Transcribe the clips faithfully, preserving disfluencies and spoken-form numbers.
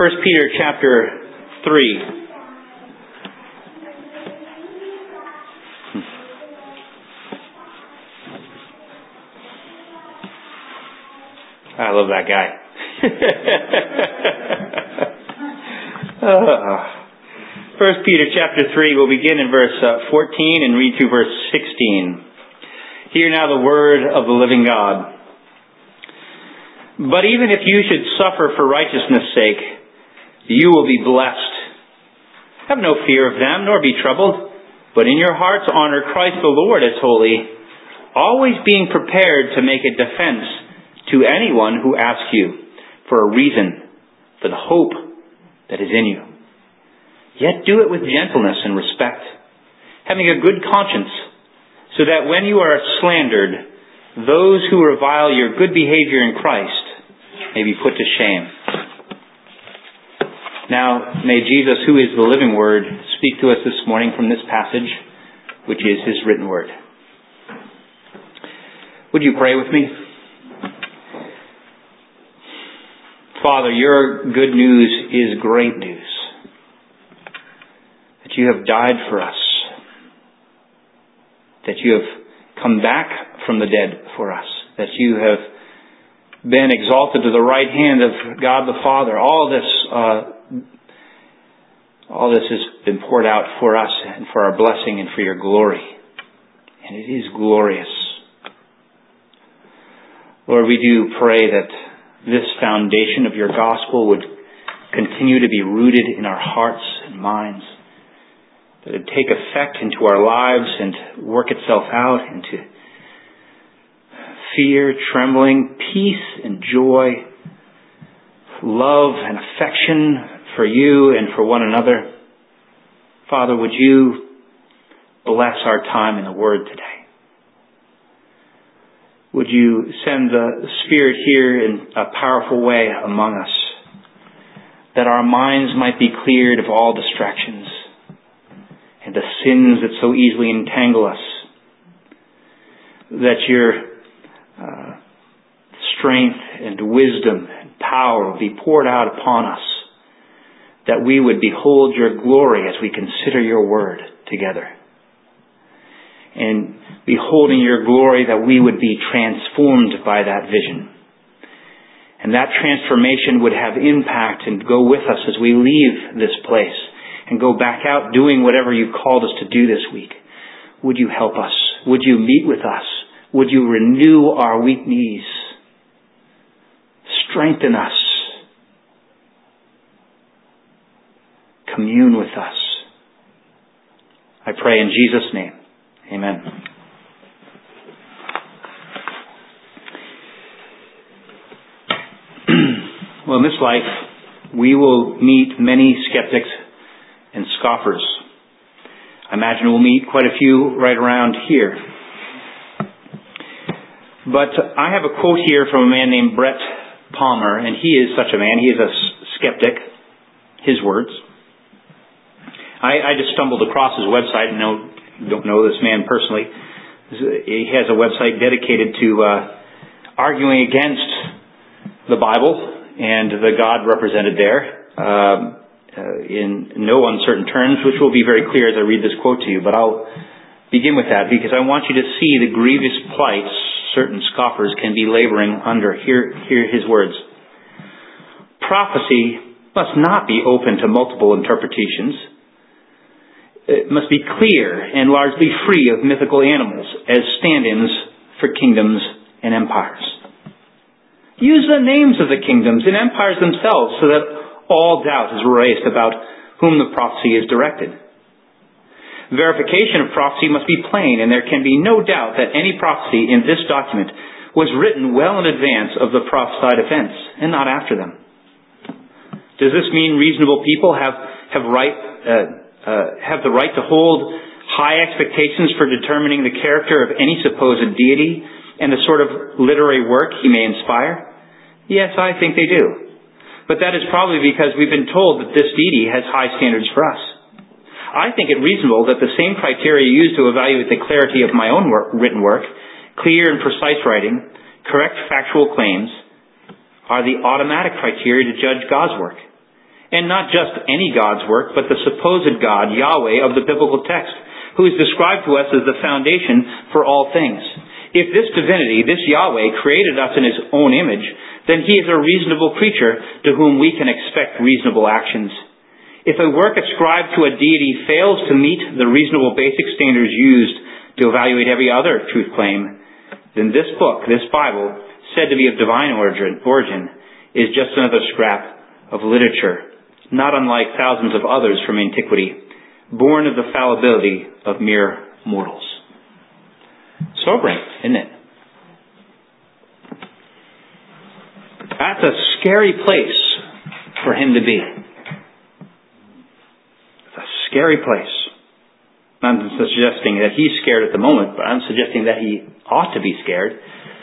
First Peter chapter three. I love that guy. uh, First Peter chapter three, we'll begin in verse uh, fourteen and read through verse sixteen. Hear now the word of the living God. But even if you should suffer for righteousness' sake, you will be blessed. Have no fear of them, nor be troubled, but in your hearts honor Christ the Lord as holy, always being prepared to make a defense to anyone who asks you for a reason for the hope that is in you. Yet do it with gentleness and respect, having a good conscience, so that when you are slandered, those who revile your good behavior in Christ may be put to shame. Now, may Jesus, who is the living Word, speak to us this morning from this passage, which is His written Word. Would you pray with me? Father, your good news is great news. That you have died for us. That you have come back from the dead for us. That you have been exalted to the right hand of God the Father. All this, uh, all this has been poured out for us and for our blessing and for your glory. And it is glorious. Lord, we do pray that this foundation of your gospel would continue to be rooted in our hearts and minds. That it would take effect into our lives and work itself out into fear, trembling, peace and joy, love and affection for you and for one another. Father, would you bless our time in the Word today? Would you send the Spirit here in a powerful way among us, that our minds might be cleared of all distractions and the sins that so easily entangle us, that your uh, strength and wisdom and power will be poured out upon us, that we would behold your glory as we consider your word together. And beholding your glory, that we would be transformed by that vision. And that transformation would have impact and go with us as we leave this place and go back out doing whatever you've called us to do this week. Would you help us? Would you meet with us? Would you renew our weak knees? Strengthen us. Commune with us. I pray in Jesus' name. Amen. Well, in this life, we will meet many skeptics and scoffers. I imagine we'll meet quite a few right around here. But I have a quote here from a man named Brett Palmer, and he is such a man. He is a skeptic. His words. I, I just stumbled across his website. I know, don't know this man personally. He has a website dedicated to uh, arguing against the Bible and the God represented there um, uh, in no uncertain terms, which will be very clear as I read this quote to you. But I'll begin with that because I want you to see the grievous plights certain scoffers can be laboring under. Hear, hear his words. Prophecy must not be open to multiple interpretations. It must be clear and largely free of mythical animals as stand-ins for kingdoms and empires. Use the names of the kingdoms and empires themselves so that all doubt is erased about whom the prophecy is directed. Verification of prophecy must be plain, and there can be no doubt that any prophecy in this document was written well in advance of the prophesied events, and not after them. Does this mean reasonable people have have right uh, uh, have the right to hold high expectations for determining the character of any supposed deity and the sort of literary work he may inspire? Yes, I think they do. But that is probably because we've been told that this deity has high standards for us. I think it reasonable that the same criteria used to evaluate the clarity of my own work, written work, clear and precise writing, correct factual claims, are the automatic criteria to judge God's work. and not just any God's work, but the supposed God, Yahweh, of the biblical text, who is described to us as the foundation for all things. If this divinity, this Yahweh, created us in His own image, then He is a reasonable creature to whom we can expect reasonable actions. If a work ascribed to a deity fails to meet the reasonable basic standards used to evaluate every other truth claim, then this book, this Bible, said to be of divine origin, origin is just another scrap of literature, not unlike thousands of others from antiquity, born of the fallibility of mere mortals. Sobering, isn't it? That's a scary place for him to be. It's a scary place. I'm not suggesting that he's scared at the moment, but I'm suggesting that he ought to be scared.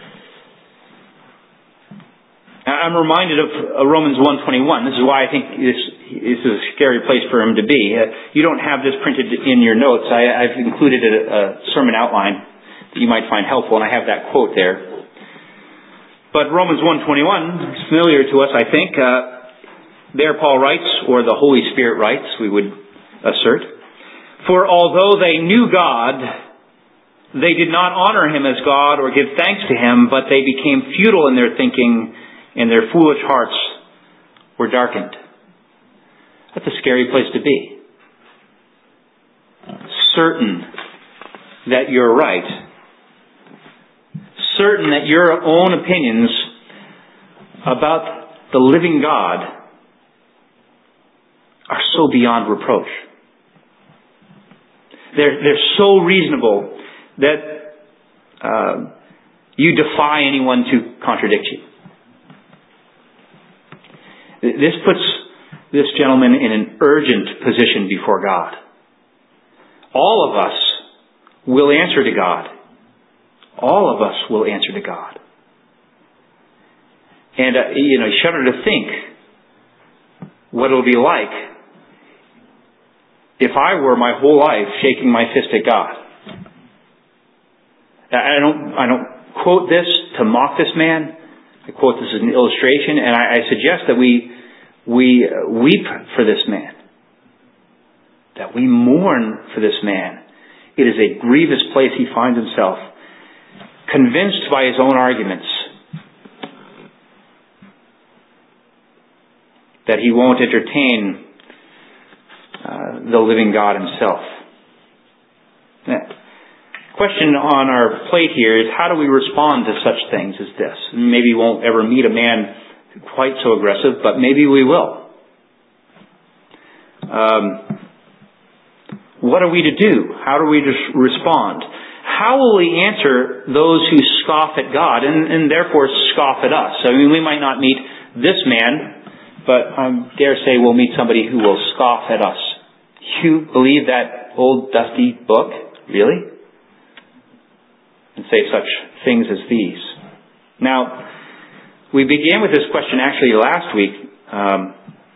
I'm reminded of Romans one twenty-one. This is why I think this, this is a scary place for him to be. You don't have this printed in your notes. I, I've included a, a sermon outline that you might find helpful, and I have that quote there. But Romans one twenty-one is familiar to us, I think. Uh, there Paul writes, or the Holy Spirit writes, we would assert, "For although they knew God, they did not honor Him as God or give thanks to Him, but they became futile in their thinking, and their foolish hearts were darkened." That's a scary place to be. Certain that you're right. Certain that your own opinions about the living God are so beyond reproach. They're, they're so reasonable that uh, you defy anyone to contradict you. This puts this gentleman in an urgent position before God. All of us will answer to God. All of us will answer to God. And, uh, you know, you shudder to think what it'll be like if I were my whole life shaking my fist at God. I don't, I don't quote this to mock this man. I quote this as an illustration, and I, I suggest that we we weep for this man, that we mourn for this man. It is a grievous place he finds himself, convinced by his own arguments that he won't entertain uh, the living God Himself. The question on our plate here is, how do we respond to such things as this? Maybe we won't ever meet a man quite so aggressive, but maybe we will. Um, what are we to do? How do we just respond? How will we answer those who scoff at God and, and therefore scoff at us? I mean, we might not meet this man, but I dare say we'll meet somebody who will scoff at us. You believe that old dusty book? Really? And say such things as these. Now, we began with this question actually last week. Um,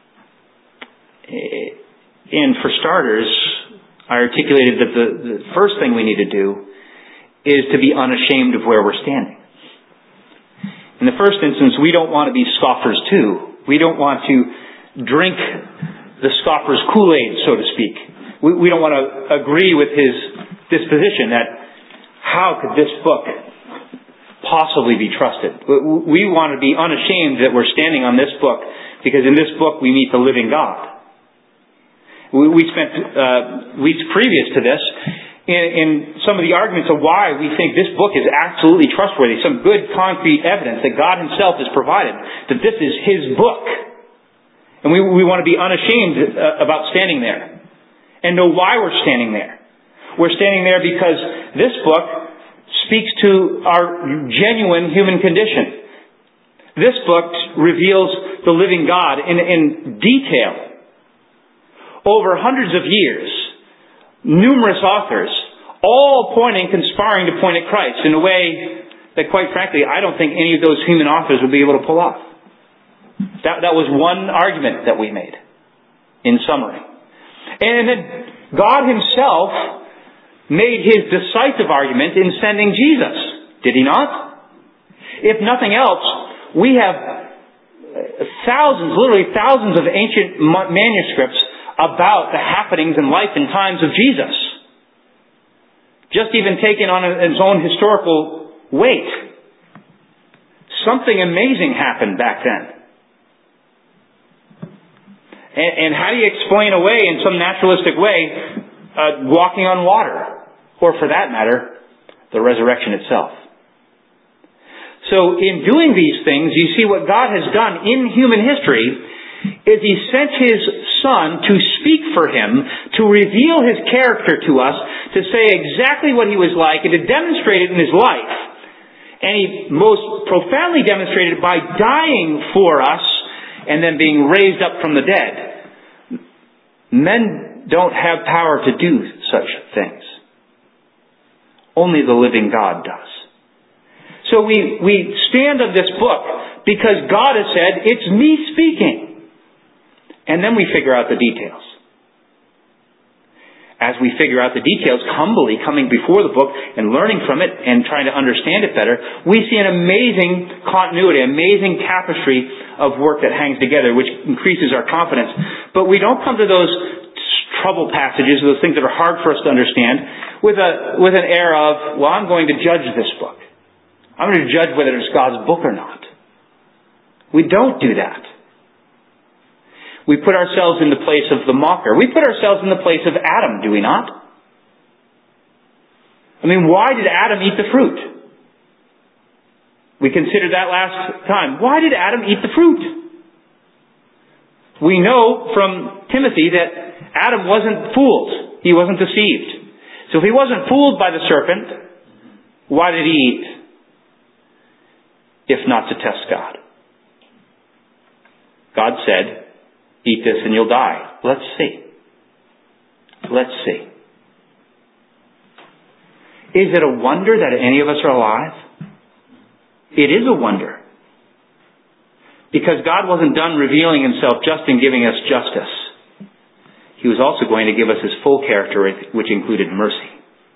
and for starters, I articulated that the, the first thing we need to do is to be unashamed of where we're standing. In the first instance, we don't want to be scoffers too. We don't want to drink the scoffer's Kool-Aid, so to speak. We, we don't want to agree with his disposition that how could this book possibly be trusted? We want to be unashamed that we're standing on this book, because in this book we meet the living God. We spent uh, weeks previous to this in, in some of the arguments of why we think this book is absolutely trustworthy. Some good concrete evidence that God Himself has provided that this is His book. And we, we want to be unashamed uh, about standing there and know why we're standing there. We're standing there because this book speaks to our genuine human condition. This book reveals the living God in, in detail. Over hundreds of years, numerous authors, all pointing, conspiring to point at Christ in a way that, quite frankly, I don't think any of those human authors would be able to pull off. That, that was one argument that we made, in summary. And then God Himself made His decisive argument in sending Jesus. Did He not? If nothing else, we have thousands, literally thousands of ancient manuscripts about the happenings and life and times of Jesus. Just even taken on its own historical weight. Something amazing happened back then. And, and how do you explain away in some naturalistic way uh, walking on water? Or for that matter, the resurrection itself. So in doing these things, you see what God has done in human history is He sent His Son to speak for Him, to reveal His character to us, to say exactly what He was like, and to demonstrate it in His life. And He most profoundly demonstrated it by dying for us and then being raised up from the dead. Men don't have power to do such things. Only the living God does. So we, we stand on this book because God has said, it's me speaking. And then we figure out the details. As we figure out the details, humbly coming before the book and learning from it and trying to understand it better, we see an amazing continuity, amazing tapestry of work that hangs together, which increases our confidence. But we don't come to those trouble passages, those things that are hard for us to understand, with a with an air of, well, I'm going to judge this book. I'm going to judge whether it's God's book or not. We don't do that. We put ourselves in the place of the mocker. We put ourselves in the place of Adam, do we not? I mean, why did Adam eat the fruit? We considered that last time. Why did Adam eat the fruit? We know from Timothy that Adam wasn't fooled. He wasn't deceived. So if he wasn't fooled by the serpent, why did he eat? If not to test God. God said, eat this and you'll die. Let's see. Let's see. Is it a wonder that any of us are alive? It is a wonder. Because God wasn't done revealing Himself just in giving us justice. He was also going to give us His full character, which included mercy.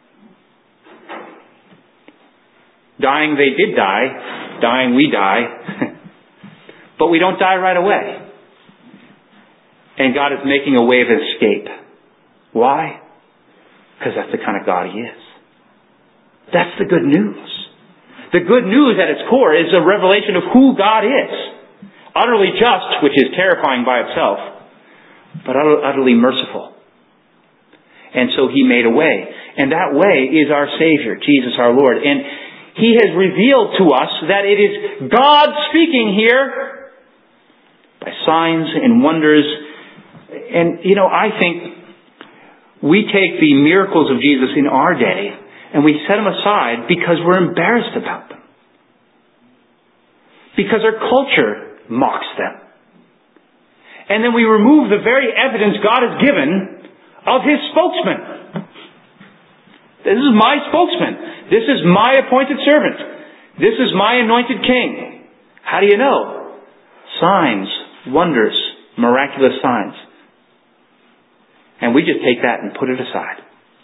Dying, they did die. Dying, we die. But we don't die right away. And God is making a way of escape. Why? Because that's the kind of God He is. That's the good news. The good news at its core is a revelation of who God is. Utterly just, which is terrifying by itself, but utterly merciful. And so He made a way. And that way is our Savior, Jesus our Lord. And He has revealed to us that it is God speaking here by signs and wonders. And, you know, I think we take the miracles of Jesus in our day and we set them aside because we're embarrassed about them. Because our culture mocks them. And then we remove the very evidence God has given of His spokesman. This is my spokesman. This is my appointed servant. This is my anointed king. How do you know? Signs, wonders, miraculous signs. And we just take that and put it aside.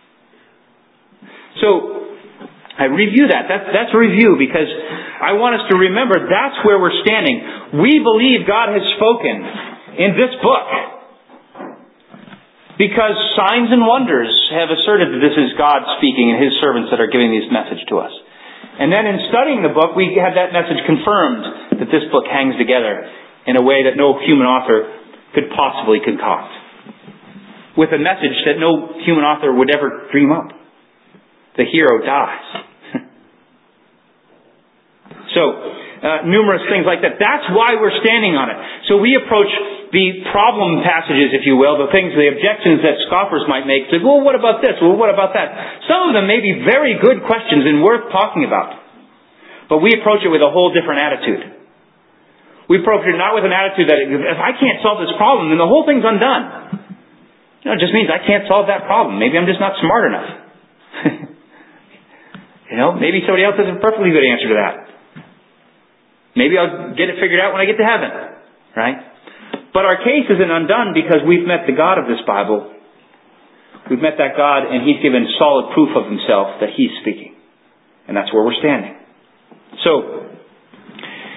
So, I review that. That's, that's a review because I want us to remember that's where we're standing. We believe God has spoken in this book. Because signs and wonders have asserted that this is God speaking and His servants that are giving this message to us. And then in studying the book, we have that message confirmed that this book hangs together in a way that no human author could possibly concoct. With a message that no human author would ever dream up. The hero dies. So, uh, numerous things like that. That's why we're standing on it. So we approach the problem passages, if you will, the things, the objections that scoffers might make. Say, well, what about this? Well, what about that? Some of them may be very good questions and worth talking about. But we approach it with a whole different attitude. We approach it not with an attitude that if I can't solve this problem, then the whole thing's undone. You know, it just means I can't solve that problem. Maybe I'm just not smart enough. You know, maybe somebody else has a perfectly good answer to that. Maybe I'll get it figured out when I get to heaven. Right? But our case isn't undone because we've met the God of this Bible. We've met that God and He's given solid proof of Himself that He's speaking. And that's where we're standing. So,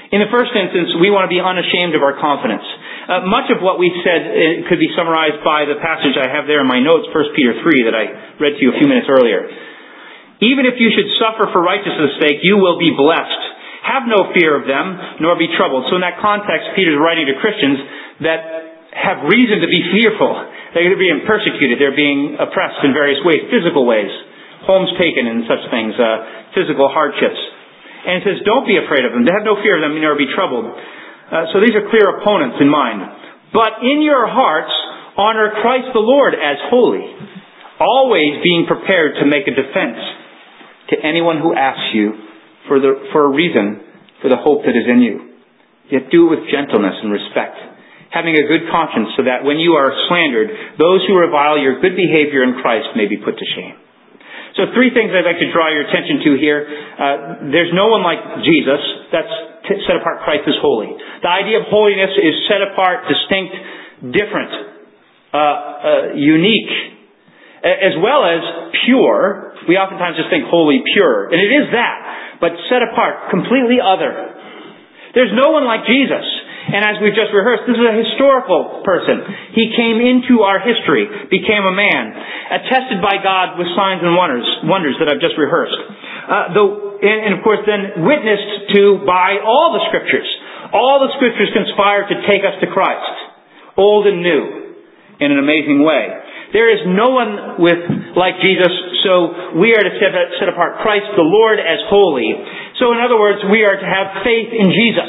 In the first instance, we want to be unashamed of our confidence. Uh, much of what we said uh, could be summarized by the passage I have there in my notes, First Peter three, that I read to you a few minutes earlier. Even if you should suffer for righteousness' sake, you will be blessed. Have no fear of them, nor be troubled. So in that context, Peter's writing to Christians that have reason to be fearful. They're being persecuted. They're being oppressed in various ways, physical ways, homes taken and such things, uh, physical hardships. And it says, don't be afraid of them. Have no fear of them, nor be troubled. Uh, so these are clear opponents in mind. But in your hearts, honor Christ the Lord as holy, always being prepared to make a defense to anyone who asks you for the for a reason for the hope that is in you. Yet do it with gentleness and respect, having a good conscience, so that when you are slandered, those who revile your good behavior in Christ may be put to shame. So three things I'd like to draw your attention to here. Uh, there's no one like Jesus. That's t- set apart Christ as holy. The idea of holiness is set apart, distinct, different, uh, uh, unique, as well as pure. We oftentimes just think holy, pure. And it is that, but set apart, completely other. There's no one like Jesus. And as we've just rehearsed, this is a historical person. He came into our history, became a man, attested by God with signs and wonders, wonders that I've just rehearsed. Uh, though, and, and of course then witnessed to by all the Scriptures. All the Scriptures conspire to take us to Christ, old and new, in an amazing way. There is no one with like Jesus, so we are to set, set apart Christ the Lord as holy. So in other words, we are to have faith in Jesus.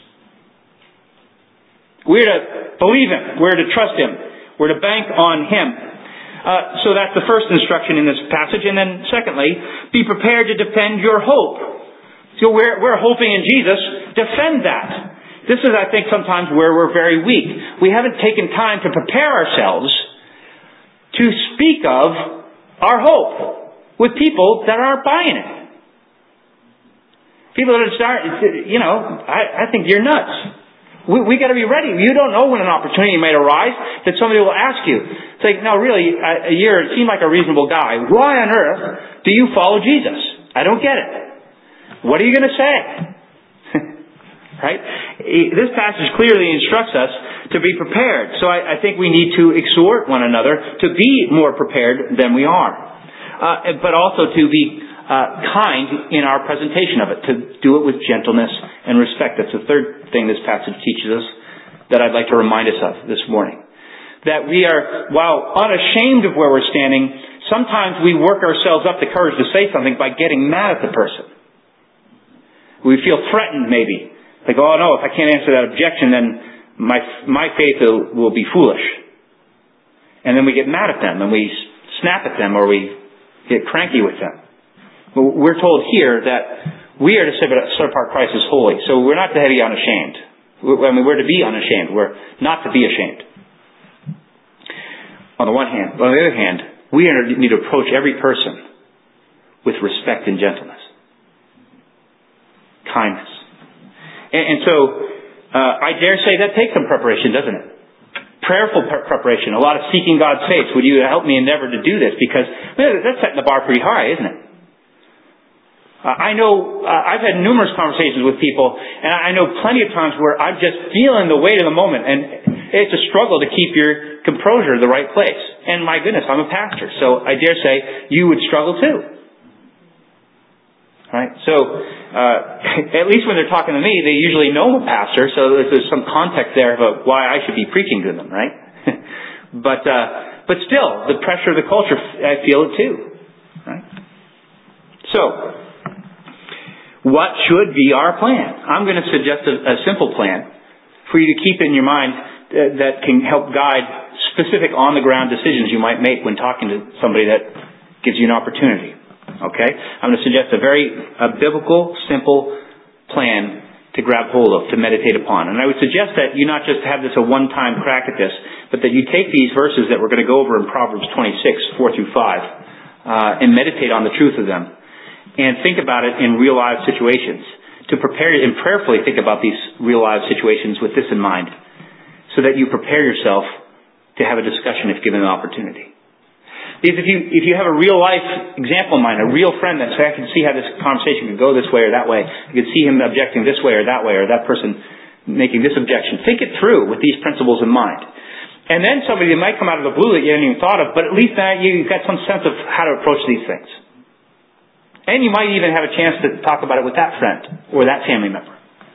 We're to believe Him. We're to trust Him. We're to bank on Him. Uh, so that's the first instruction in this passage. And then secondly, be prepared to defend your hope. So we're, we're hoping in Jesus. Defend that. This is, I think, sometimes where we're very weak. We haven't taken time to prepare ourselves to speak of our hope with people that aren't buying it. People that start, you know, I, I think you're nuts. We, we got to be ready. You don't know when an opportunity might arise that somebody will ask you. It's like, no, really, a, a year, it seemed like a reasonable guy. Why on earth do you follow Jesus? I don't get it. What are you going to say? Right? This passage clearly instructs us to be prepared. So I, I think we need to exhort one another to be more prepared than we are. Uh, but also to be uh, kind in our presentation of it, to do it with gentleness and respect. That's the third thing this passage teaches us that I'd like to remind us of this morning. That we are, while unashamed of where we're standing, sometimes we work ourselves up the courage to say something by getting mad at the person. We feel threatened maybe. Like, oh no, if I can't answer that objection, then my my faith will, will be foolish. And then we get mad at them, and we snap at them, or we get cranky with them. But we're told here that we are to set apart Christ as holy. So we're not to be unashamed. I mean, we're to be unashamed. We're not to be ashamed. On the one hand. But on the other hand, we need to approach every person with respect and gentleness. Kindness. And, and so, uh, I dare say that takes some preparation, doesn't it? Prayerful pre- preparation. A lot of seeking God's face. Would you help me endeavor to do this? Because well, that's setting the bar pretty high, isn't it? Uh, I know, uh, I've had numerous conversations with people, and I know plenty of times where I'm just feeling the weight of the moment, and it's a struggle to keep your composure in the right place. And my goodness, I'm a pastor, so I dare say you would struggle too. Right? So, uh, at least when they're talking to me, they usually know I'm a pastor, so there's some context there about why I should be preaching to them, right? but, uh, but still, the pressure of the culture, I feel it too. Right? So, what should be our plan? I'm going to suggest a, a simple plan for you to keep in your mind uh, that can help guide specific on-the-ground decisions you might make when talking to somebody that gives you an opportunity. Okay? I'm going to suggest a very a biblical, simple plan to grab hold of, to meditate upon. And I would suggest that you not just have this a one-time crack at this, but that you take these verses that we're going to go over in Proverbs twenty-six, four through five, uh, and meditate on the truth of them. And think about it in real life situations. To prepare and prayerfully think about these real life situations with this in mind, so that you prepare yourself to have a discussion if given an opportunity. Because if you if you have a real life example in mind, a real friend that say, I can see how this conversation could go this way or that way. I could see him objecting this way or that way, or that person making this objection. Think it through with these principles in mind. And then somebody that might come out of the blue that you hadn't even thought of, but at least now you've got some sense of how to approach these things. And you might even have a chance to talk about it with that friend or that family member.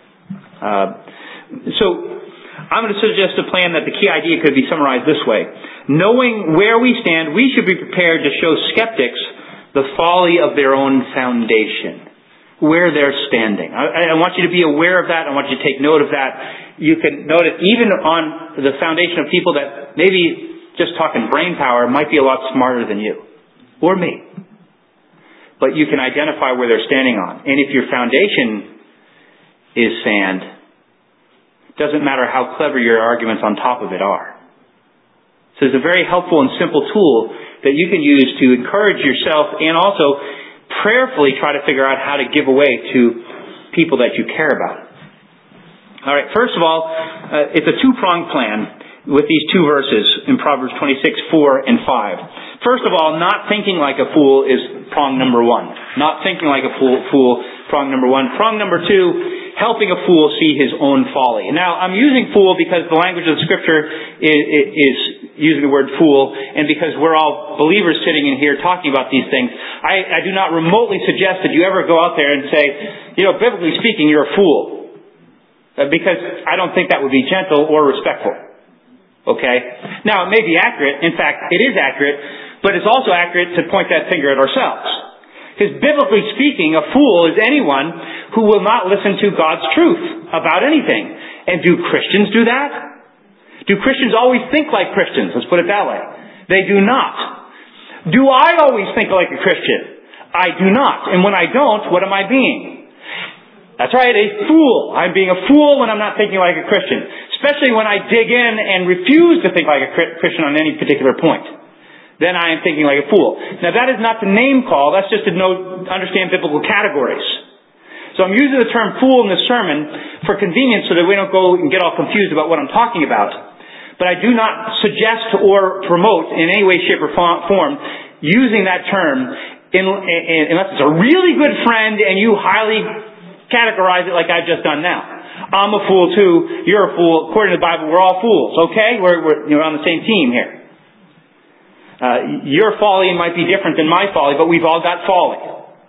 Uh, so I'm going to suggest a plan that the key idea could be summarized this way. Knowing where we stand, we should be prepared to show skeptics the folly of their own foundation, where they're standing. I, I want you to be aware of that. I want you to take note of that. You can note it even on the foundation of people that maybe just talking brain power might be a lot smarter than you or me. But you can identify where they're standing on. And if your foundation is sand, it doesn't matter how clever your arguments on top of it are. So it's a very helpful and simple tool that you can use to encourage yourself and also prayerfully try to figure out how to give away to people that you care about. All right, first of all, uh, it's a two-pronged plan with these two verses in Proverbs twenty-six, four and five. First of all, not thinking like a fool is prong number one. Not thinking like a fool, fool prong number one. Prong number two, helping a fool see his own folly. Now, I'm using fool because the language of the Scripture is, is using the word fool, and because we're all believers sitting in here talking about these things, I, I do not remotely suggest that you ever go out there and say, you know, biblically speaking, you're a fool. Uh, because I don't think that would be gentle or respectful. Okay? Now, it may be accurate. In fact, it is accurate, but it's also accurate to point that finger at ourselves. Because biblically speaking, a fool is anyone who will not listen to God's truth about anything. And do Christians do that? Do Christians always think like Christians? Let's put it that way. They do not. Do I always think like a Christian? I do not. And when I don't, what am I being? That's right, a fool. I'm being a fool when I'm not thinking like a Christian. Especially when I dig in and refuse to think like a Christian on any particular point. Then I am thinking like a fool. Now that is not to name call, that's just to know, understand biblical categories. So I'm using the term fool in this sermon for convenience so that we don't go and get all confused about what I'm talking about. But I do not suggest or promote in any way, shape, or form using that term in, in, unless it's a really good friend and you highly categorize it like I've just done now. I'm a fool too. You're a fool. According to the Bible, we're all fools. Okay? We're, we're you know, on the same team here. Uh, your folly might be different than my folly, but we've all got folly.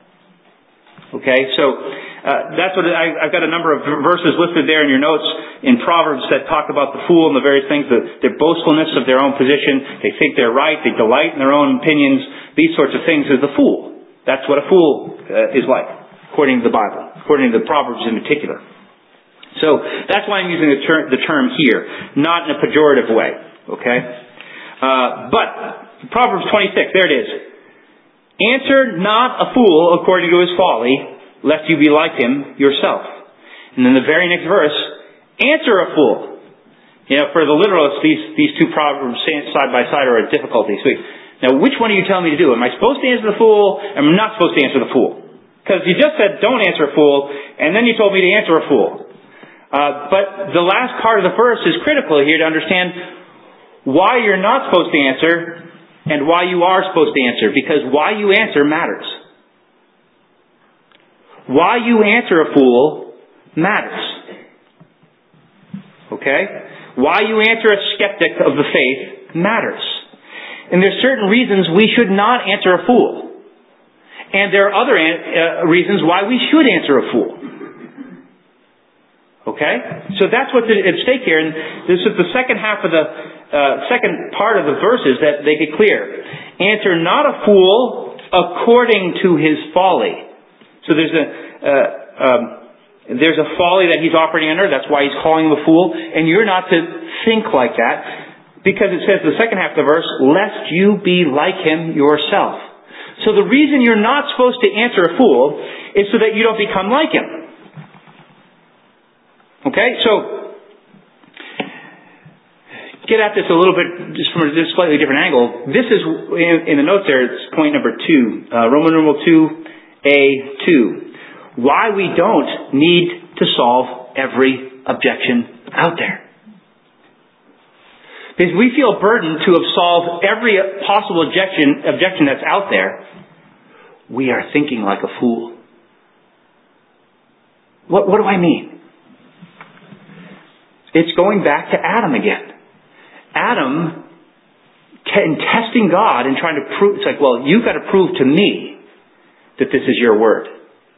Okay? So, uh, that's what I, I've got a number of verses listed there in your notes in Proverbs that talk about the fool and the various things, the, their boastfulness of their own position. They think they're right. They delight in their own opinions. These sorts of things is the fool. That's what a fool uh, is like, according to the Bible, according to the Proverbs in particular. So that's why I'm using the term, the term here, not in a pejorative way. Okay? Uh, but Proverbs twenty-six, there it is. Answer not a fool according to his folly, lest you be like him yourself. And then the very next verse, answer a fool. You know, for the literalists, these, these two proverbs side by side are a difficulty. So, now, which one are you telling me to do? Am I supposed to answer the fool? Am I not supposed to answer the fool? Because you just said, don't answer a fool, and then you told me to answer a fool. Uh, but the last part of the verse is critical here to understand why you're not supposed to answer and why you are supposed to answer. Because why you answer matters. Why you answer a fool matters. Okay? Why you answer a skeptic of the faith matters. And there's certain reasons we should not answer a fool. And there are other uh, reasons why we should answer a fool. Okay? So that's what's at stake here. And this is the second half of the uh, second part of the verses that make it clear. Answer not a fool according to his folly. So there's a uh, um, there's a folly that he's operating under. That's why he's calling him a fool. And you're not to think like that, because it says the second half of the verse, lest you be like him yourself. So the reason you're not supposed to answer a fool is so that you don't become like him. Okay, so get at this a little bit just from a slightly different angle. This is, in, in the notes there, it's point number two. Uh, Roman numeral two, A two. Why we don't need to solve every objection out there. Because we feel burdened to have solved every possible objection, objection that's out there. We are thinking like a fool. What, what do I mean? It's going back to Adam again. Adam, t- in testing God and trying to prove, it's like, well, you've got to prove to me that this is your word.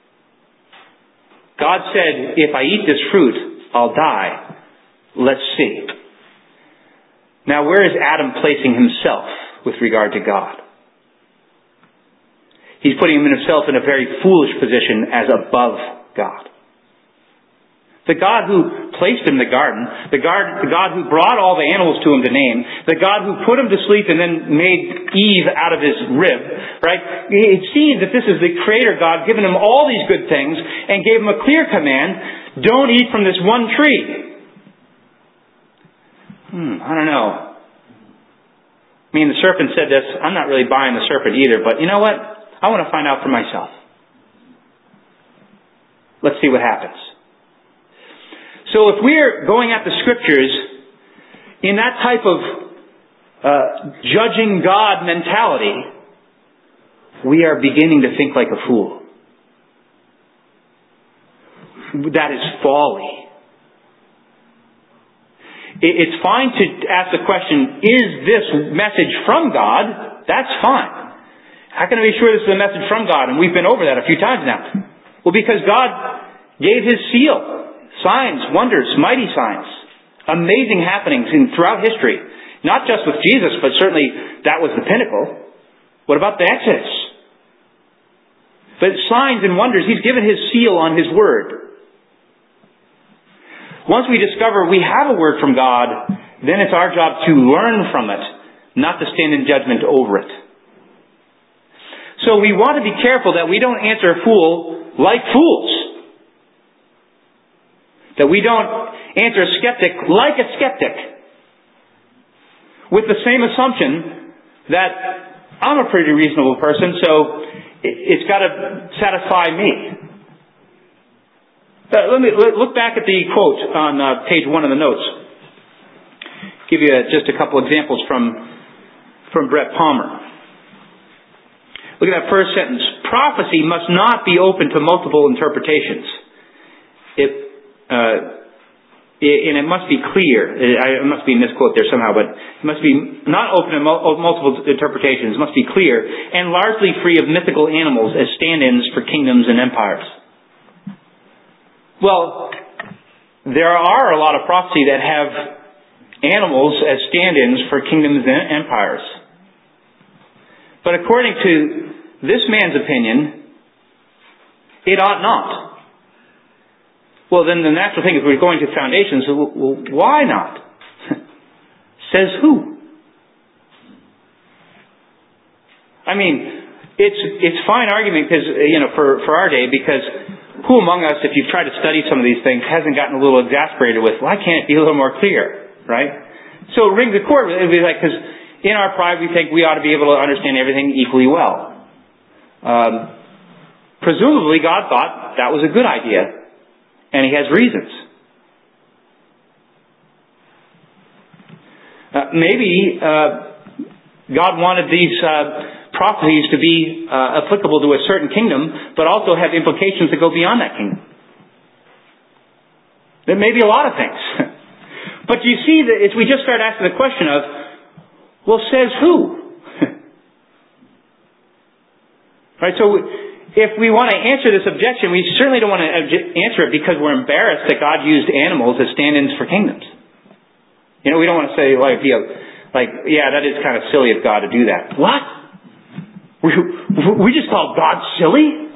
God said, if I eat this fruit, I'll die. Let's see. Now, where is Adam placing himself with regard to God? He's putting himself in a very foolish position as above God. The God who placed him in the garden, the God, the God who brought all the animals to him to name, the God who put him to sleep and then made Eve out of his rib, right? It seems that this is the Creator God giving him all these good things and gave him a clear command, don't eat from this one tree. Hmm, I don't know. I mean, the serpent said this. I'm not really buying the serpent either, but you know what? I want to find out for myself. Let's see what happens. So if we're going at the Scriptures in that type of uh, judging God mentality, we are beginning to think like a fool. That is folly. It's fine to ask the question, is this message from God? That's fine. How can I be sure this is a message from God? And we've been over that a few times now. Well, because God gave His seal. Signs, wonders, mighty signs. Amazing happenings in throughout history. Not just with Jesus, but certainly that was the pinnacle. What about the Exodus? But signs and wonders, He's given His seal on His Word. Once we discover we have a Word from God, then it's our job to learn from it, not to stand in judgment over it. So we want to be careful that we don't answer a fool like fools. That we don't answer a skeptic like a skeptic. With the same assumption that I'm a pretty reasonable person, so it's got to satisfy me. Uh, let me look back at the quote on uh, page one of the notes. Give you just a couple examples from, from Brett Palmer. Look at that first sentence. Prophecy must not be open to multiple interpretations. It Uh, and it must be clear. I must be a misquote there somehow, but it must be not open to multiple interpretations. It must be clear and largely free of mythical animals as stand-ins for kingdoms and empires. Well, there are a lot of prophecy that have animals as stand-ins for kingdoms and empires. But according to this man's opinion, it ought not. Well, then the natural thing is we're going to foundations. So, well, why not? Says who? I mean, it's it's fine argument because you know for for our day, because who among us, if you've tried to study some of these things, hasn't gotten a little exasperated with, why can't it be a little more clear, right? So it rings a chord. It'd be like, because in our pride we think we ought to be able to understand everything equally well. Um, presumably, God thought that was a good idea. And He has reasons. Uh, maybe uh, God wanted these uh, prophecies to be uh, applicable to a certain kingdom, but also have implications that go beyond that kingdom. There may be a lot of things. But you see that as we just start asking the question of, well, says who? Right, so if we want to answer this objection, we certainly don't want to answer it because we're embarrassed that God used animals as stand-ins for kingdoms. You know, we don't want to say, like, you know, like, yeah, that is kind of silly of God to do that. What? We, we just call God silly?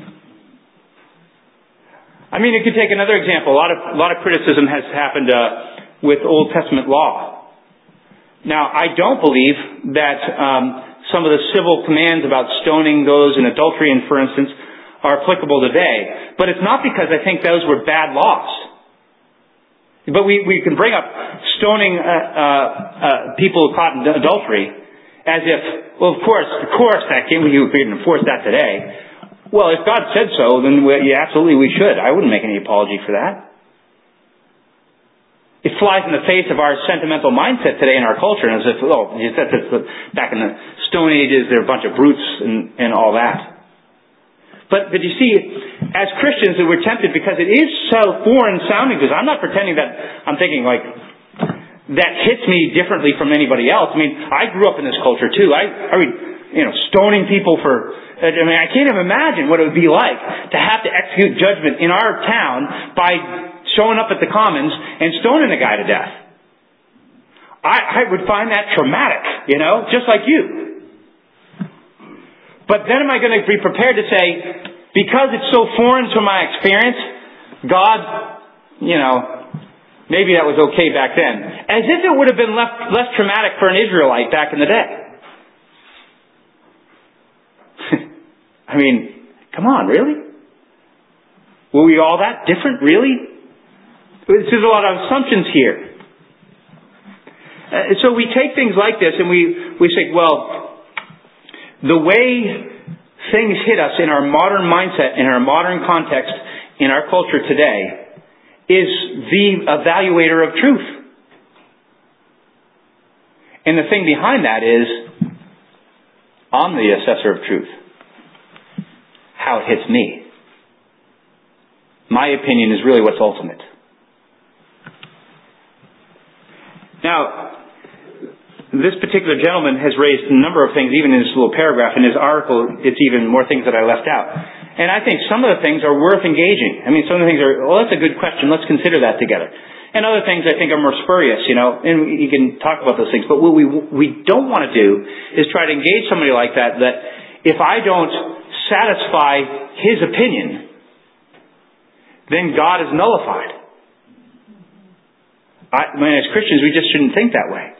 I mean, you could take another example. A lot of, a lot of criticism has happened uh, with Old Testament law. Now, I don't believe that um, some of the civil commands about stoning those in adultery, and for instance, are applicable today. But it's not because I think those were bad laws. But we, we can bring up stoning uh, uh, uh, people caught in adultery as if, well, of course, of course, that can, we can enforce that today. Well, if God said so, then we, yeah, absolutely we should. I wouldn't make any apology for that. It flies in the face of our sentimental mindset today in our culture, and as if, oh, that's, that's, back in the Stone Ages, they're a bunch of brutes and, and all that. But, but you see, as Christians, we're tempted because it is so foreign sounding to us. I'm not pretending that I'm thinking like, that hits me differently from anybody else. I mean, I grew up in this culture too. I, I mean, you know, stoning people for, I mean, I can't even imagine what it would be like to have to execute judgment in our town by showing up at the Commons and stoning a guy to death. I, I would find that traumatic, you know, just like you. But then am I going to be prepared to say, because it's so foreign to my experience, God, you know, maybe that was okay back then. As if it would have been less, less traumatic for an Israelite back in the day. I mean, come on, really? Were we all that different, really? There's a lot of assumptions here. Uh, so we take things like this and we, we say, well, the way things hit us in our modern mindset, in our modern context, in our culture today, is the evaluator of truth. And the thing behind that is, I'm the assessor of truth. How it hits me. My opinion is really what's ultimate. Now, this particular gentleman has raised a number of things, even in this little paragraph. In his article, it's even more things that I left out. And I think some of the things are worth engaging. I mean, some of the things are, well, that's a good question. Let's consider that together. And other things I think are more spurious, you know, and you can talk about those things. But what we, we don't want to do is try to engage somebody like that, that if I don't satisfy his opinion, then God is nullified. I mean, as Christians, we just shouldn't think that way.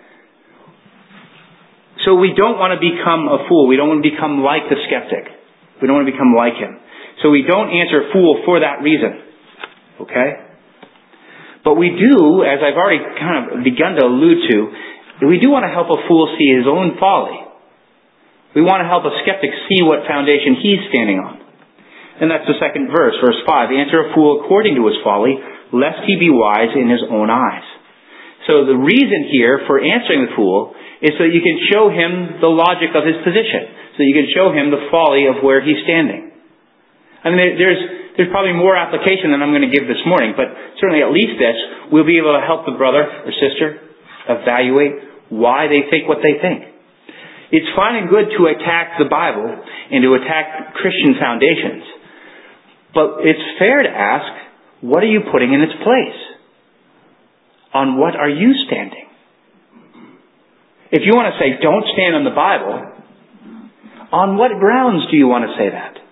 So we don't want to become a fool. We don't want to become like the skeptic. We don't want to become like him. So we don't answer fool for that reason. Okay? But we do, as I've already kind of begun to allude to, we do want to help a fool see his own folly. We want to help a skeptic see what foundation he's standing on. And that's the second verse, verse five. Answer a fool according to his folly, lest he be wise in his own eyes. So the reason here for answering the fool is so you can show him the logic of his position. So you can show him the folly of where he's standing. I mean, there's there's probably more application than I'm going to give this morning, but certainly at least this, we'll be able to help the brother or sister evaluate why they think what they think. It's fine and good to attack the Bible and to attack Christian foundations, but it's fair to ask, what are you putting in its place? On what are you standing? If you want to say, don't stand on the Bible, on what grounds do you want to say that?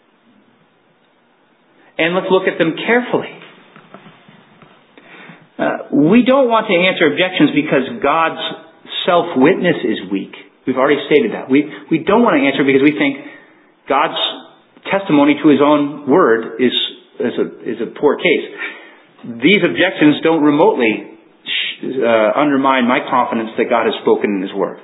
And let's look at them carefully. Uh, we don't want to answer objections because God's self-witness is weak. We've already stated that. We, we don't want to answer because we think God's testimony to His own word is, is, a, is a poor case. These objections don't remotely uh, undermine my confidence that God has spoken in His word.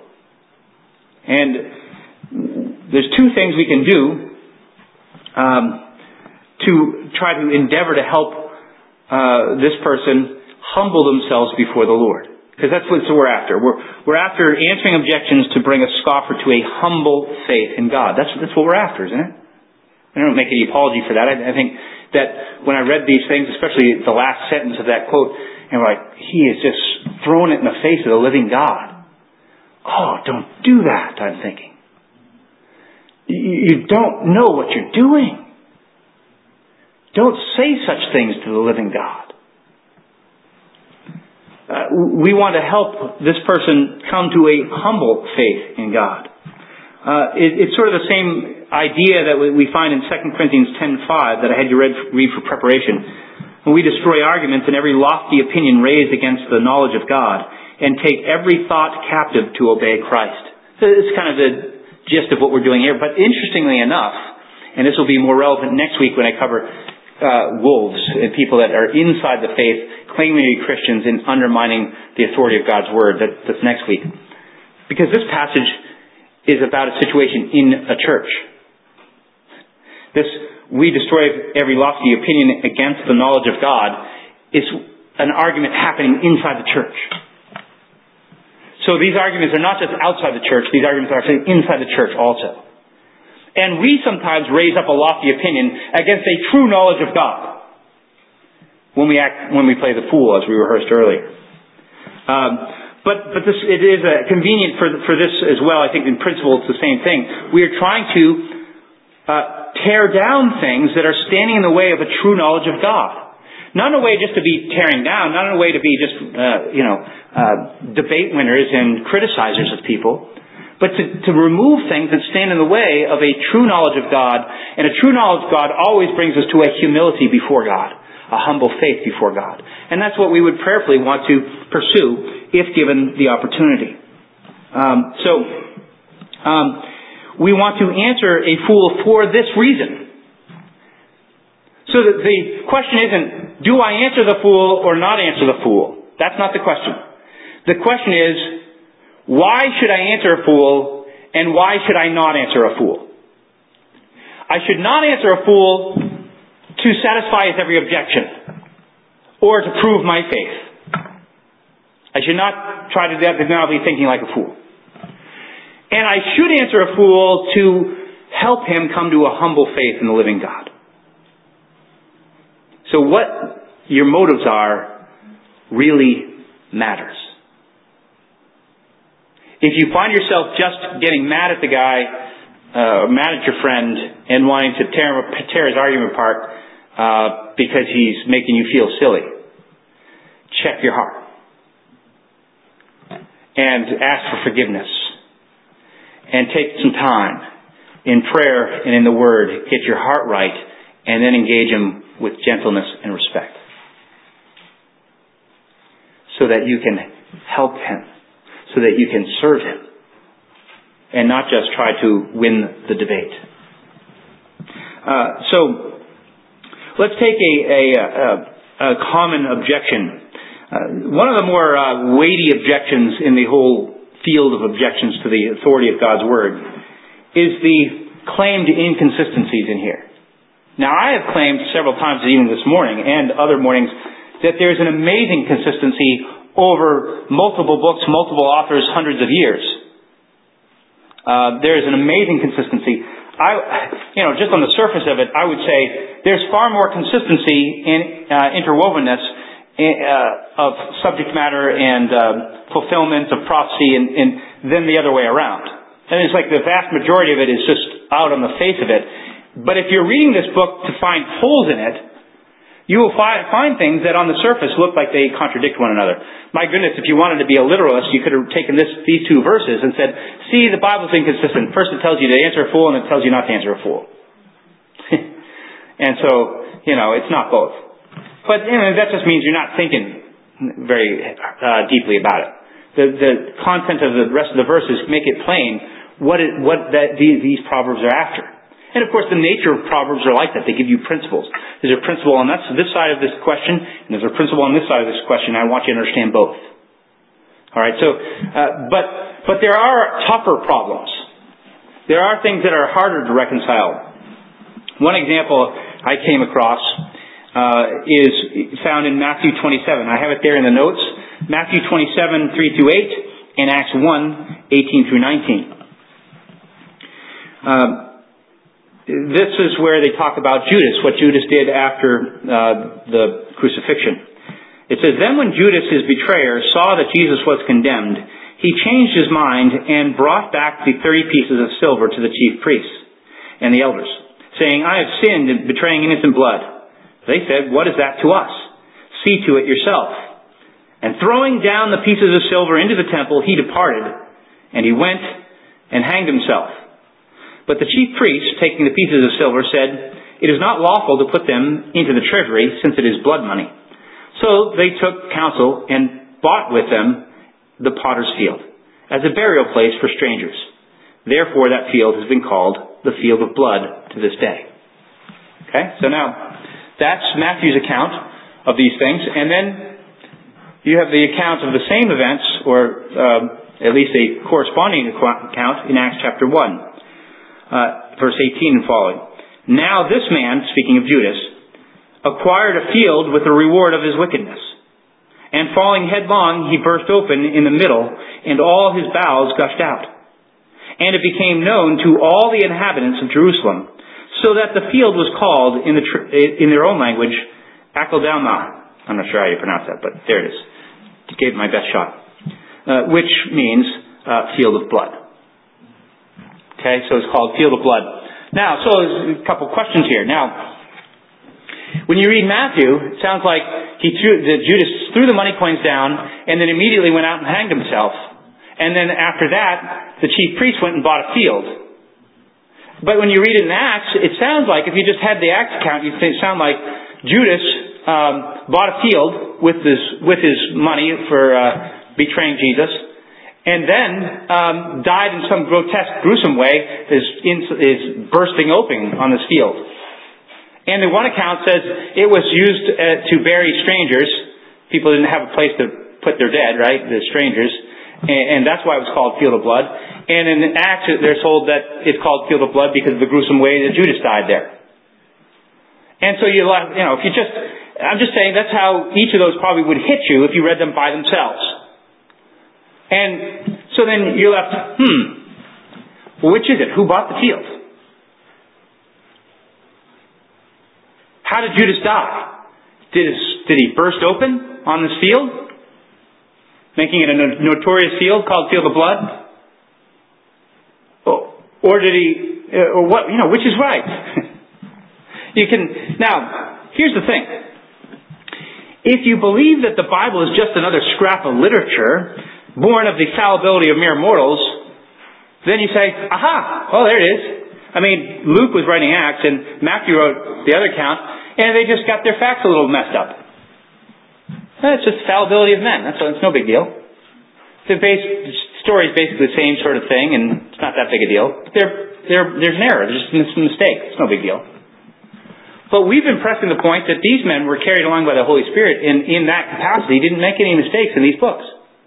And there's two things we can do um, to try to endeavor to help uh, this person humble themselves before the Lord. Because that's what we're after. We're, we're after answering objections to bring a scoffer to a humble faith in God. That's, that's what we're after, isn't it? I don't make any apology for that. I, I think that when I read these things, especially the last sentence of that quote, and we're like, he is just throwing it in the face of the living God. Oh, don't do that, I'm thinking. You, you don't know what you're doing. Don't say such things to the living God. Uh, we want to help this person come to a humble faith in God. Uh, it, it's sort of the same idea that we find in Second Corinthians ten five that I had you read, read for preparation. When we destroy arguments and every lofty opinion raised against the knowledge of God and take every thought captive to obey Christ. So it's kind of the gist of what we're doing here. But interestingly enough, and this will be more relevant next week when I cover uh, wolves and people that are inside the faith, claiming to be Christians and undermining the authority of God's word. That, that's next week. Because this passage is about a situation in a church. This, we destroy every lofty opinion against the knowledge of God, is an argument happening inside the church. So these arguments are not just outside the church, these arguments are actually inside the church also. And we sometimes raise up a lofty opinion against a true knowledge of God when we act, when we play the fool, as we rehearsed earlier. Um, but but this, it is uh, convenient for for this as well. I think in principle it's the same thing. We are trying to uh, tear down things that are standing in the way of a true knowledge of God. Not in a way just to be tearing down, not in a way to be just, uh, you know, uh, debate winners and criticizers of people, but to, to remove things that stand in the way of a true knowledge of God. And a true knowledge of God always brings us to a humility before God, a humble faith before God. And that's what we would prayerfully want to pursue if given the opportunity. Um, so, um, we want to answer a fool for this reason. So that the question isn't, do I answer the fool or not answer the fool? That's not the question. The question is, why should I answer a fool and why should I not answer a fool? I should not answer a fool to satisfy his every objection or to prove my faith. I should not try to now be thinking like a fool. And I should answer a fool to help him come to a humble faith in the living God. So what your motives are really matters. If you find yourself just getting mad at the guy, uh, mad at your friend, and wanting to tear, tear his argument apart uh, because he's making you feel silly, check your heart. And ask for forgiveness. And take some time in prayer and in the Word, get your heart right, and then engage him with gentleness and respect. So that you can help him. So that you can serve him. And not just try to win the debate. Uh, so, let's take a, a, a, a common objection. Uh, one of the more uh, weighty objections in the whole field of objections to the authority of God's Word is the claimed inconsistencies in here. Now, I have claimed several times, even this morning and other mornings, that there's an amazing consistency over multiple books, multiple authors, hundreds of years. Uh, there's an amazing consistency. I, you know, just on the surface of it, I would say there's far more consistency in uh, interwovenness in, uh, of subject matter and uh, fulfillment of prophecy in, in, than the other way around. And it's like the vast majority of it is just out on the face of it. But if you're reading this book to find holes in it, you will find, find things that on the surface look like they contradict one another. My goodness, if you wanted to be a literalist, you could have taken this, these two verses and said, see, the Bible's inconsistent. First it tells you to answer a fool, and it tells you not to answer a fool. And so, you know, it's not both. But you know, that just means you're not thinking very uh, deeply about it. The, the content of the rest of the verses make it plain what, it, what that, these, these proverbs are after. And of course, the nature of Proverbs are like that. They give you principles. There's a principle on that, this side of this question, and there's a principle on this side of this question. I want you to understand both. All right. So, uh, but but there are tougher problems. There are things that are harder to reconcile. One example I came across uh, is found in Matthew twenty-seven. I have it there in the notes. Matthew twenty-seven, three through eight, and Acts one, eighteen through nineteen. Um, This is where they talk about Judas, what Judas did after uh, the crucifixion. It says, then when Judas, his betrayer, saw that Jesus was condemned, he changed his mind and brought back the thirty pieces of silver to the chief priests and the elders, saying, I have sinned in betraying innocent blood. They said, what is that to us? See to it yourself. And throwing down the pieces of silver into the temple, he departed, and he went and hanged himself. But the chief priests, taking the pieces of silver, said, it is not lawful to put them into the treasury, since it is blood money. So they took counsel and bought with them the potter's field, as a burial place for strangers. Therefore that field has been called the field of blood to this day. Okay, so now, that's Matthew's account of these things. And then you have the account of the same events, or uh, at least a corresponding account in Acts chapter one. Uh, verse eighteen and following. Now this man, speaking of Judas, acquired a field with the reward of his wickedness. And falling headlong, he burst open in the middle, and all his bowels gushed out. And it became known to all the inhabitants of Jerusalem, so that the field was called in the tr- in their own language, Akeldama. I'm not sure how you pronounce that, but there it is. Gave it my best shot. Uh, which means uh, field of blood. Okay, so it's called field of blood. Now, so there's a couple questions here. Now, when you read Matthew, it sounds like he threw, that Judas threw the money coins down and then immediately went out and hanged himself. And then after that, the chief priest went and bought a field. But when you read it in Acts, it sounds like, if you just had the Acts account, you'd sound like Judas um, bought a field with his with his money for uh, betraying Jesus, and then um, died in some grotesque, gruesome way, is, in, is bursting open on this field. And the one account says it was used uh, to bury strangers. People didn't have a place to put their dead, right? The strangers. And, and that's why it was called Field of Blood. And in Acts, they're told that it's called Field of Blood because of the gruesome way that Judas died there. And so you, you know, if you just, I'm just saying that's how each of those probably would hit you if you read them by themselves. And so then you're left, hmm, well, which is it? Who bought the field? How did Judas die? Did, his, did he burst open on this field, making it a notorious field called Field of Blood? Or, or did he, or what, you know, which is right? You can, now, here's the thing. If you believe that the Bible is just another scrap of literature, born of the fallibility of mere mortals, then you say, aha, well, there it is. I mean, Luke was writing Acts, and Matthew wrote the other account, and they just got their facts a little messed up. That's just fallibility of men. That's it's no big deal. The base the story is basically the same sort of thing, and it's not that big a deal. But there, there, there's an error. There's just a mistake. It's no big deal. But we've been pressing the point that these men were carried along by the Holy Spirit, and in that capacity didn't make any mistakes in these books.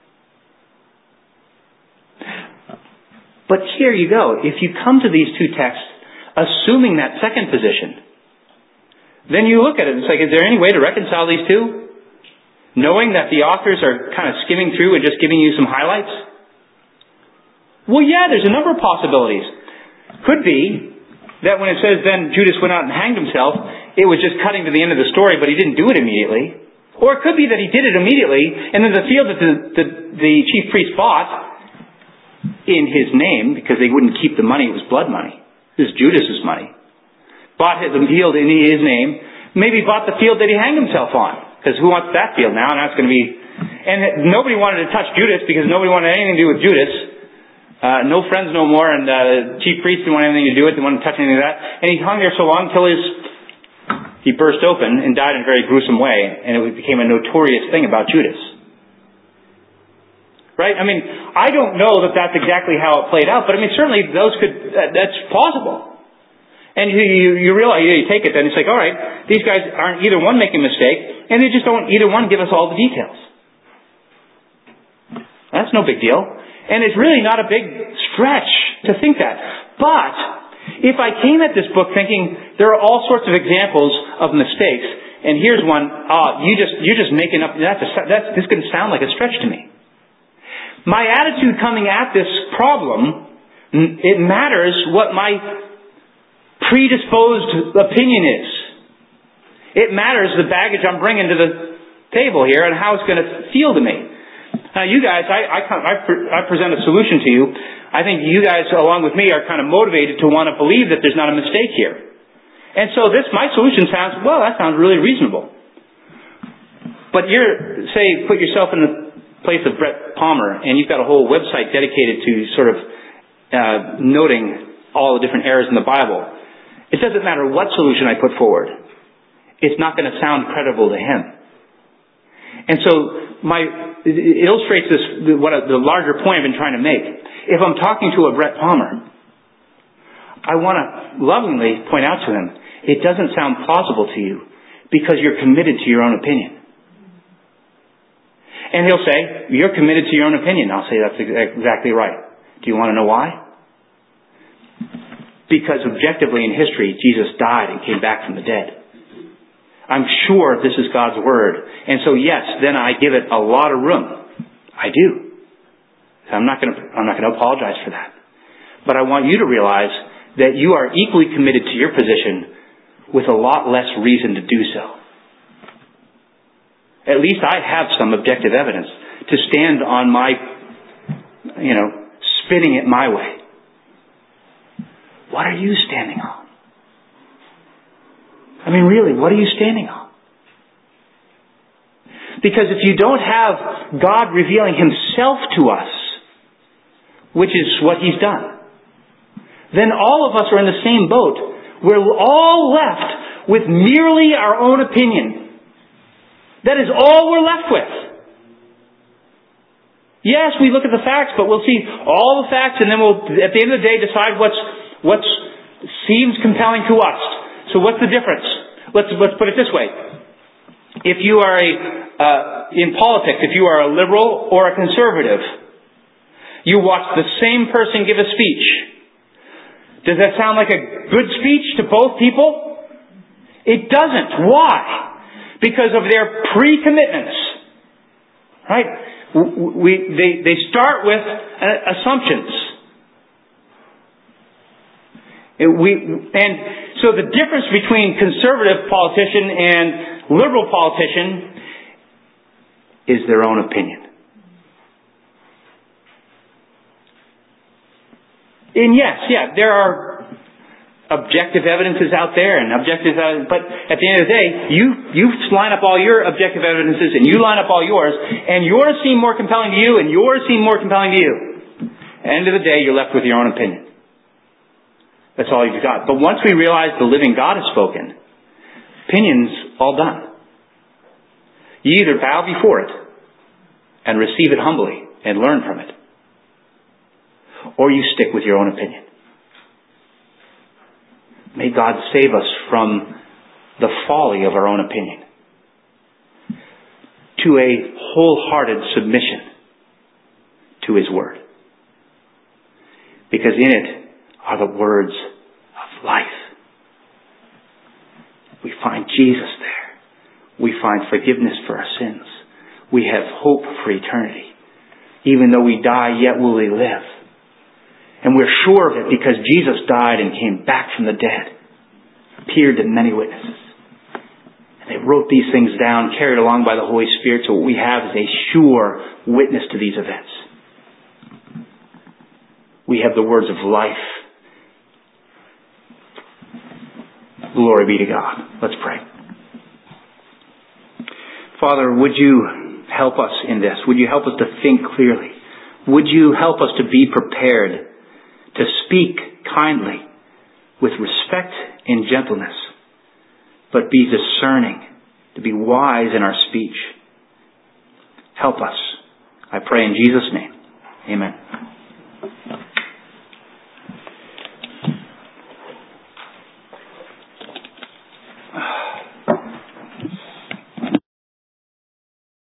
But here you go. If you come to these two texts, assuming that second position, then you look at it and it's like, is there any way to reconcile these two? Knowing that the authors are kind of skimming through and just giving you some highlights? Well, yeah, there's a number of possibilities. Could be that when it says then Judas went out and hanged himself, it was just cutting to the end of the story, but he didn't do it immediately. Or it could be that he did it immediately, and then the field that the, the, the chief priest bought in his name, because they wouldn't keep the money, it was blood money. This is Judas's money. Bought the field in his name, maybe bought the field that he hanged himself on, because who wants that field now? And that's going to be, and nobody wanted to touch Judas because nobody wanted anything to do with Judas. Uh, no friends no more, and uh, the chief priest didn't want anything to do with it, didn't want to touch anything of that. And he hung there so long until his, he burst open and died in a very gruesome way, and it became a notorious thing about Judas. Right? I mean, I don't know that that's exactly how it played out, but I mean, certainly those could, that, that's plausible. And you, you, you realize, you take it, then it's like, all right, these guys aren't either one making a mistake, and they just don't either one give us all the details. That's no big deal. And it's really not a big stretch to think that. But if I came at this book thinking there are all sorts of examples of mistakes, and here's one, uh, you just, you're just making up, that's, a, that's this can sound like a stretch to me. My attitude coming at this problem, it matters what my predisposed opinion is. It matters the baggage I'm bringing to the table here and how it's going to feel to me. Now, you guys, I, I, I, I present a solution to you. I think you guys, along with me, are kind of motivated to want to believe that there's not a mistake here. And so this, my solution sounds, well, that sounds really reasonable. But you're, say, put yourself in the place of Brett Palmer, and you've got a whole website dedicated to sort of uh, noting all the different errors in the Bible. It doesn't matter what solution I put forward. It's not going to sound credible to him. And so my it illustrates this, what a, the larger point I've been trying to make. If I'm talking to a Brett Palmer, I want to lovingly point out to him, it doesn't sound plausible to you because you're committed to your own opinion. And he'll say, you're committed to your own opinion. I'll say, that's exactly right. Do you want to know why? Because objectively in history, Jesus died and came back from the dead. I'm sure this is God's Word. And so yes, then I give it a lot of room. I do. I'm not going to, I'm not going to apologize for that. But I want you to realize that you are equally committed to your position with a lot less reason to do so. At least I have some objective evidence to stand on my, you know, spinning it my way. What are you standing on? I mean, really, what are you standing on? Because if you don't have God revealing Himself to us, which is what He's done, then all of us are in the same boat. We're all left with merely our own opinion. That is all we're left with. Yes, we look at the facts, but we'll see all the facts, and then we'll, at the end of the day, decide what's what seems compelling to us. So what's the difference? Let's let's put it this way: if you are a uh, in politics, if you are a liberal or a conservative, you watch the same person give a speech. Does that sound like a good speech to both people? It doesn't. Why? Because of their pre-commitments. Right? We, they, they start with assumptions. We, and so the difference between conservative politician and liberal politician is their own opinion. And yes, yeah, there are objective evidences out there and objective evidence, but at the end of the day, you, you line up all your objective evidences and you line up all yours, and yours seem more compelling to you and yours seem more compelling to you. At the end of the day, you're left with your own opinion. That's all you've got. But once we realize the living God has spoken, opinion's all done. You either bow before it and receive it humbly and learn from it, or you stick with your own opinion. May God save us from the folly of our own opinion to a wholehearted submission to His Word. Because in it are the words of life. We find Jesus there. We find forgiveness for our sins. We have hope for eternity. Even though we die, yet will we live. And we're sure of it because Jesus died and came back from the dead. Appeared to many witnesses. And they wrote these things down, carried along by the Holy Spirit. So what we have is a sure witness to these events. We have the words of life. Glory be to God. Let's pray. Father, would you help us in this? Would you help us to think clearly? Would you help us to be prepared to speak kindly, with respect and gentleness, but be discerning, to be wise in our speech? Help us. I pray in Jesus' name. Amen.